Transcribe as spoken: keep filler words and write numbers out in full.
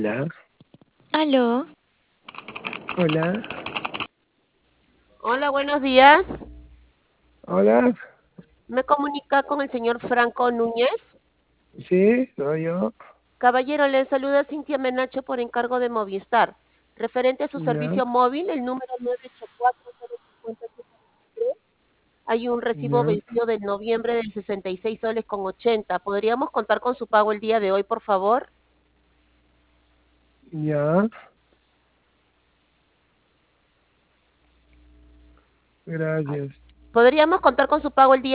Hola, Aló, hola, Hola, buenos días. hola, ¿Me comunica con el señor Franco Núñez? sí, soy yo, Caballero, le saluda Cintia Menacho por encargo de Movistar. Referente a su ya, servicio móvil, el número nueve ocho cuatro cero cinco siete tres, hay un recibo ya, vencido de noviembre de sesenta y seis soles con ochenta. ¿Podríamos contar con su pago el día de hoy, por favor? ya, gracias. ¿Podríamos contar con su pago el día